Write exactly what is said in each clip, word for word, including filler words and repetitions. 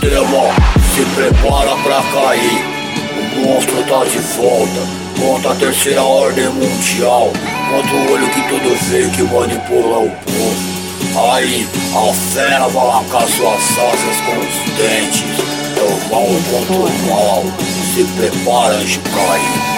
sistema se prepara pra cair. O monstro tá de volta contra a terceira ordem mundial, contra o olho que tudo vê, que manipula o povo. Aí a fera vai arrancar suas asas com os dentes. É o mal contra o mal, se prepara antes de cair.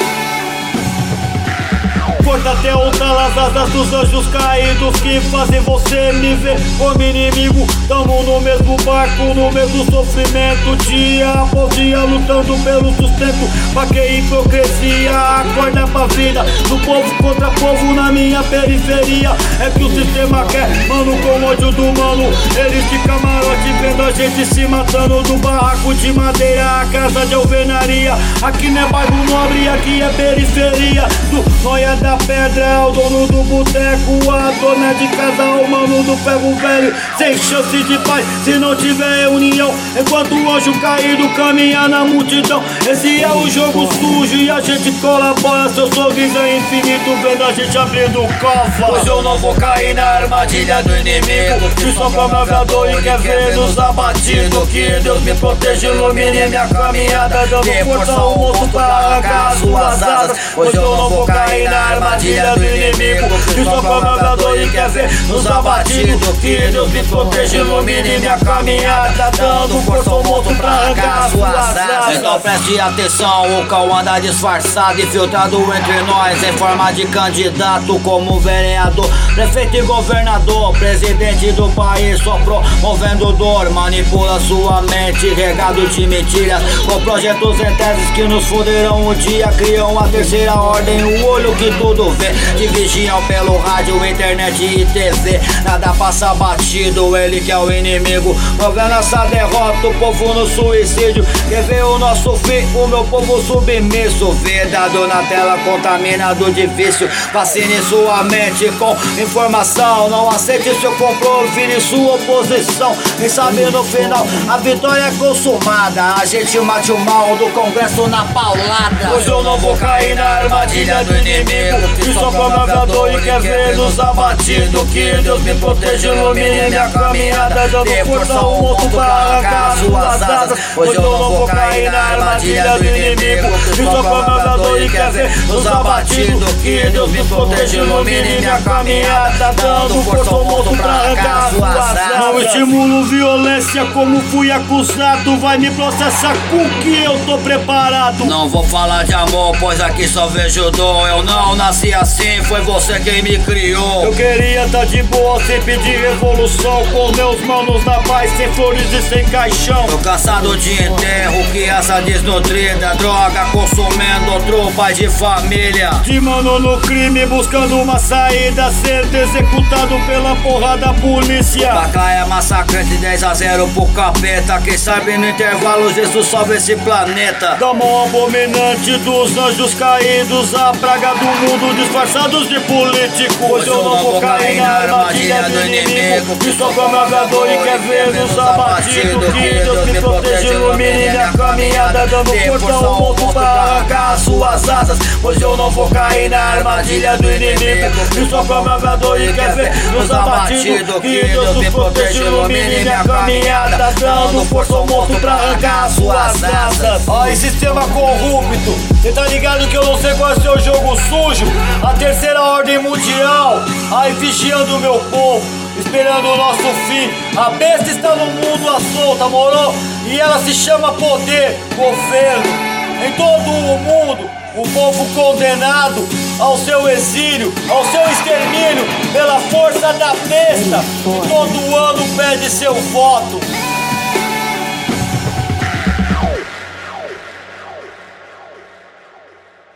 Corta até o talo as asas dos anjos caídos que fazem você me ver como inimigo. Tamo no mesmo barco, no mesmo sofrimento, dia após dia lutando pelo sustento. Pra que hipocrisia? Acorda pra vida do povo contra povo na minha periferia. É que o sistema quer, mano, com ódio do mano. Eles de camarote vendo a gente se matando, do barraco de madeira a casa de alvenaria. Aqui não é bairro nobre, aqui é periferia. Do noia da pedra é o dono do boteco, a dona de casa, o mano do ferro velho. Sem chance de paz se não tiver união, enquanto o anjo caído caminha na multidão. Esse é o jogo sujo e a gente colabora. Seu sorriso é infinito vendo a gente abrindo o cofre. Hoje eu não vou cair na armadilha do inimigo, que só come aviador e quer ver nos abatidos. Que Deus me proteja, ilumine minha caminhada, dando força ao monstro pra arrancar as suas asas. Hoje eu não vou cair na armadilha do inimigo, que só come aviador e quer ver nos abatidos. Que Deus me proteja, ilumine minha caminhada, dando força ao monstro pra arrancar as suas asas. Então preste atenção, o Cauã anda disfarçado, infiltrado entre nós em forma de candidato como vereador, prefeito e governador, presidente do país, só promovendo dor, manipula sua mente, regado de mentiras, com projetos em teses que nos fuderão o dia, criam a terceira ordem, o olho que tudo vê, te vigiam pelo rádio, internet e T V, nada passa batido, ele que é o inimigo, provendo essa derrota, o povo no suicídio, quer ver o nosso fim, o meu povo submisso, vedado na tela, contaminado de vício, vacine sua mente com informação, não aceite seu complô, vire sua oposição, quem sabe no final a vitória é consumada, a gente mate o mal do Congresso na paulada. Hoje eu não vou cair na armadilha do inimigo, que só come aviador e quer ver nos abatidos. Que Deus me proteja, ilumine minha caminhada, dando força ao monstro pra arrancar as suas asas. Hoje eu não vou cair na armadilha do inimigo, que só come aviador e quer ver nos abatidos. Que Deus me proteja, ilumine minha caminhada, dando força ao monstro pra arrancar as suas asas. Não estimulo violência como fui acusado, vai me processar com que eu tô preparado. Não vou falar de amor, pois aqui só vejo dor. Eu não nasci assim, foi você quem me criou. Eu queria tá de boa sem pedir revolução, com meus manos na paz, sem flores e sem caixão. Tô cansado de enterro, criança desnutrida, droga consumindo outro pai de família. De mano no crime, buscando uma saída, sendo executado pela porra da polícia. Placa é massacrante, dez a zero pro capeta. Quem sabe no intervalo Jesus salva esse planeta. Da mão abominante dos anjos caídos, a praga do mundo disfarçados de políticos. Hoje eu não vou cair na armadilha do inimigo, que só come aviador e quer ver nos abatidos. Que Deus me proteja, ilumine minha caminhada, dando força ao monstro pra arrancar as suas asas. Hoje eu não vou cair na armadilha do inimigo, que só come aviador e quer ver nos abatidos. Que Deus me proteja, ilumine minha caminhada, dando força ao monstro pra arrancar as suas asas. Ai, sistema corrupto, cê tá ligado que eu não sei qual é o seu jogo sujo? A terceira ordem mundial, ai, vigiando o meu povo, esperando o nosso fim. A besta está no mundo à solta, moro? E ela se chama poder, governo. Em todo o mundo, o povo condenado ao seu exílio, ao seu extermínio, pela força da besta, que todo ano pede seu voto.